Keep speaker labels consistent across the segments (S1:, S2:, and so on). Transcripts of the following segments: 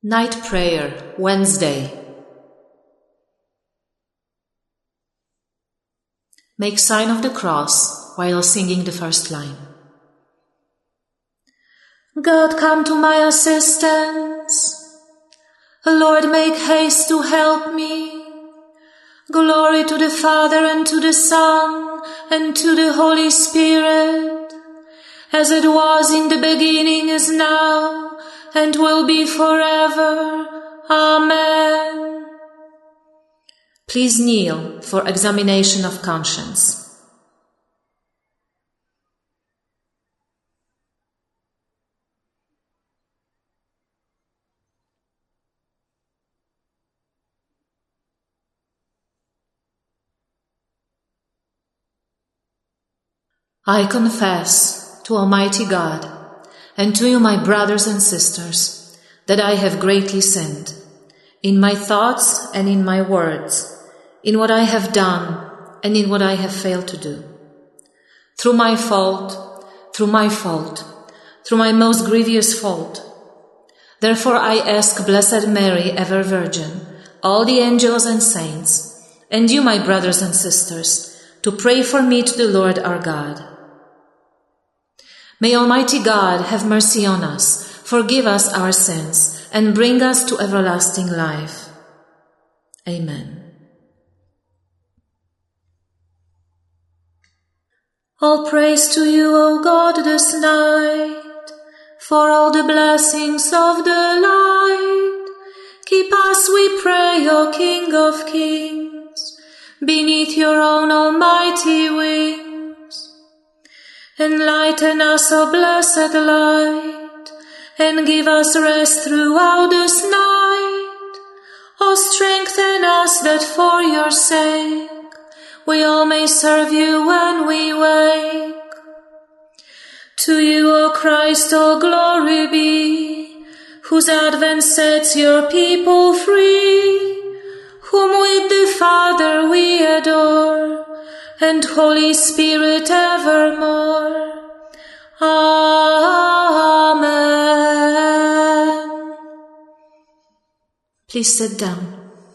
S1: Night Prayer, Wednesday. Make sign of the cross while singing the first line. God, come to my assistance. Lord, make haste to help me. Glory to the Father and to the Son and to the Holy Spirit, as it was in the beginning, is now, and will be forever. Amen. Please kneel for examination of conscience. I confess to Almighty God and to you, my brothers and sisters, that I have greatly sinned in my thoughts and in my words, in what I have done and in what I have failed to do. Through my fault, through my most grievous fault. Therefore I ask Blessed Mary, ever Virgin, all the angels and saints, and you, my brothers and sisters, to pray for me to the Lord our God. May Almighty God have mercy on us, forgive us our sins, and bring us to everlasting life. Amen. All praise to you, O God, this night, for all the blessings of the light. Keep us, we pray, O King of Kings, beneath your own almighty wings. Enlighten us, O blessed light, and give us rest throughout this night. O strengthen us that for your sake we all may serve you when we wake. To you, O Christ, all glory be, whose advent sets your people free, whom with the Father we adore, and Holy Spirit evermore. Amen. Please sit down.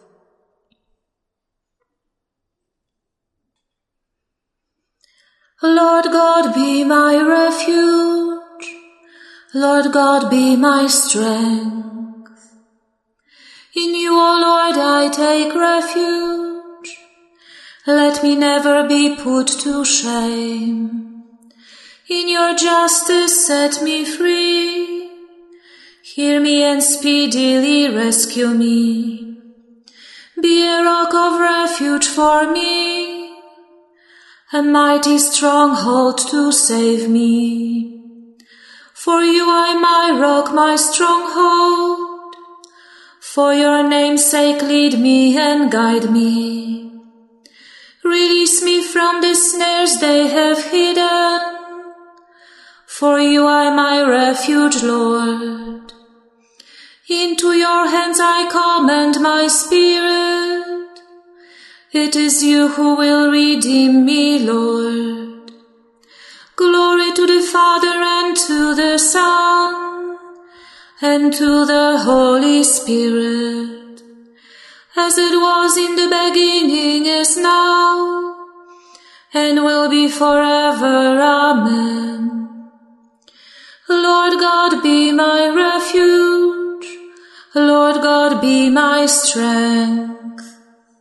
S1: Lord God, be my refuge. Lord God, be my strength. In you, O Lord, I take refuge. Let me never be put to shame. In your justice set me free. Hear me and speedily rescue me. Be a rock of refuge for me, a mighty stronghold to save me. For you are my rock, my stronghold. For your name's sake lead me and guide me. Release me from the snares they have hidden. For you are my refuge, Lord. Into your hands I commend my spirit. It is you who will redeem me, Lord. Glory to the Father and to the Son and to the Holy Spirit, as it was in the beginning, is now, and will be forever. Amen. Lord God, be my refuge. Lord God, be my strength.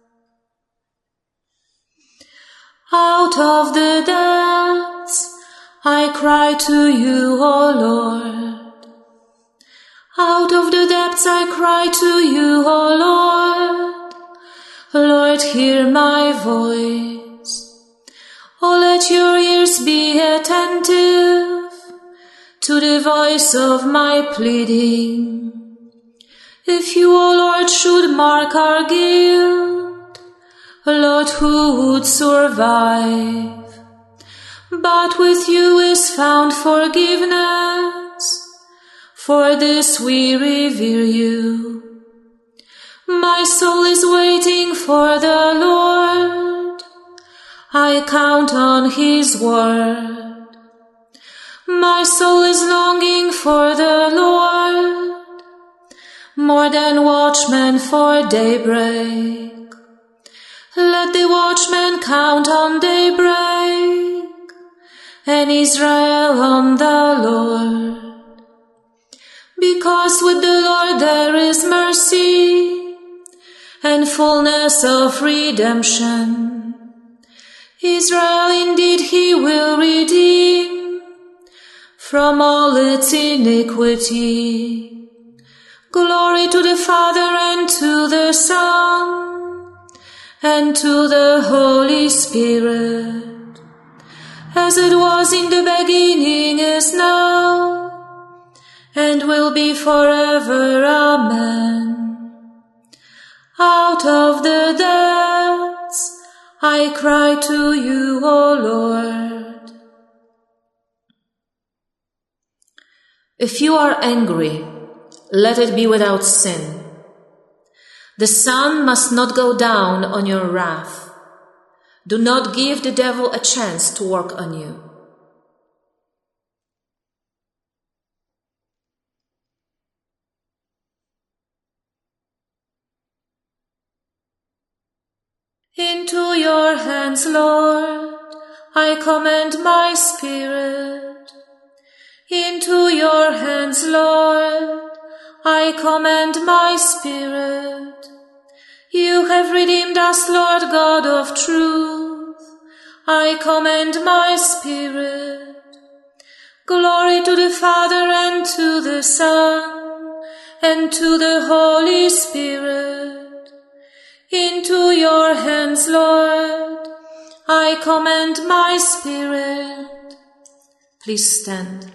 S1: Out of the depths I cry to you, O Lord. Out of the depths I cry to you, O Lord. Lord, hear my voice. Oh, let your ears be attentive to the voice of my pleading. If you, O Lord, should mark our guilt, Lord, who would survive? But with you is found forgiveness. For this we revere you. My soul is waiting for the Lord. I count on his word. My soul is longing for the Lord. more than watchmen for daybreak. Let the watchmen count on daybreak, and Israel on the Lord. Because with the Lord there is mercy, and fullness of redemption. Israel indeed he will redeem from all its iniquity. Glory to the Father and to the Son and to the Holy Spirit, as it was in the beginning, is now, and will be forever. Amen. Out of the depths I cry to you, O Lord. If you are angry, let it be without sin. The sun must not go down on your wrath. Do not give the devil a chance to work on you. Into your hands, Lord, I commend my spirit. Into your hands, Lord, I commend my spirit. You have redeemed us, Lord God of truth. I commend my spirit. Glory to the Father and to the Son and to the Holy Spirit. Into your hands, Lord, I commend my spirit. Please stand.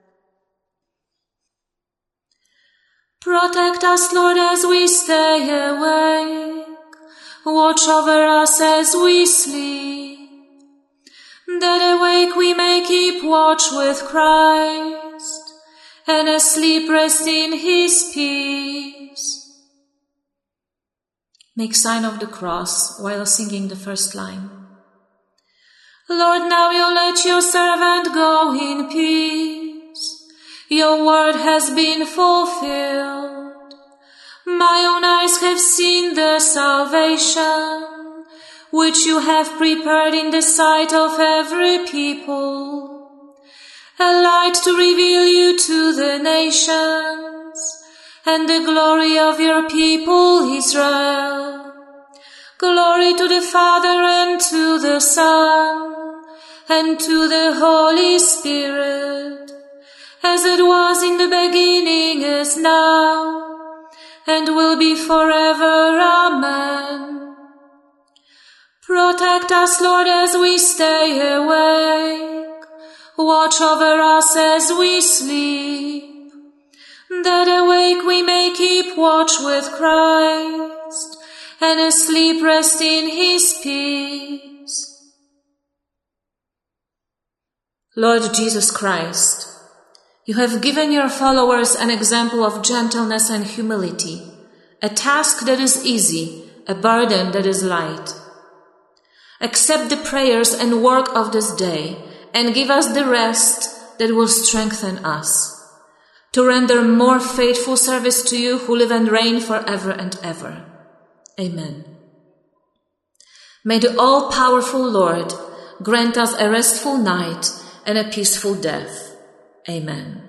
S1: Protect us, Lord, as we stay awake. Watch over us as we sleep, that awake we may keep watch with Christ, and asleep rest in his peace. Make sign of the cross while singing the first line. Lord, now you let your servant go in peace. Your word has been fulfilled. My own eyes have seen the salvation which you have prepared in the sight of every people, a light to reveal you to the nations, and the glory of your people Israel. Glory to the Father and to the Son and to the Holy Spirit, as it was in the beginning, is now, and will be forever. Amen. Protect us, Lord, as we stay awake. Watch over us as we sleep, that awake we may keep watch with Christ, and asleep rest in his peace. Lord Jesus Christ, you have given your followers an example of gentleness and humility, a task that is easy, a burden that is light. Accept the prayers and work of this day, and give us the rest that will strengthen us, to render more faithful service to you who live and reign forever and ever. Amen. May the all-powerful Lord grant us a restful night and a peaceful death. Amen.